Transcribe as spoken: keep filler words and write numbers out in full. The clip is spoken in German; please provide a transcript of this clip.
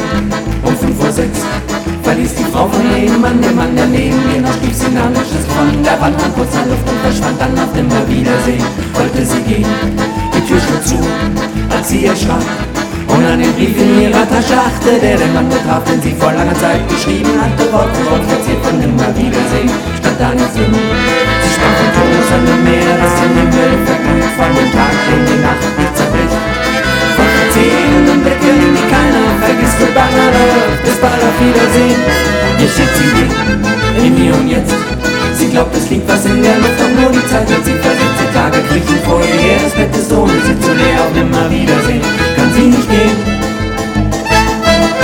um fünf Uhr sechs verließ die Frau von ihrem Mann, der Mann daneben ihr noch stief sie nahm es von der Wand an kurzer Luft und verschwand dann auf Nimmerwiedersehen. Wollte sie gehen, die Tür schlug zu, als sie erschrak und an den Brief in ihrer Tasche achte, der den Mann betraf, den sie vor langer Zeit geschrieben hatte. Wort für Wort verziert von Nimmerwiedersehen, stand da nicht Sinn. Sie sprach von Tod an dem Meer, das den Himmel verglüht, von dem Tag, den die Nacht nicht zerbricht, von verzählenden Blicken, die keiner vergisst, mit banger Luft, bis bald auf Wiedersehen. Hier steht sie im Hier und Jetzt. Sie glaubt, es liegt was in der Luft, doch nur die Zeit hat sie versetzt. Die Tage kriechen vor ihr her, das Bett ist ohne sie zu leer, auf Nimmerwiedersehen.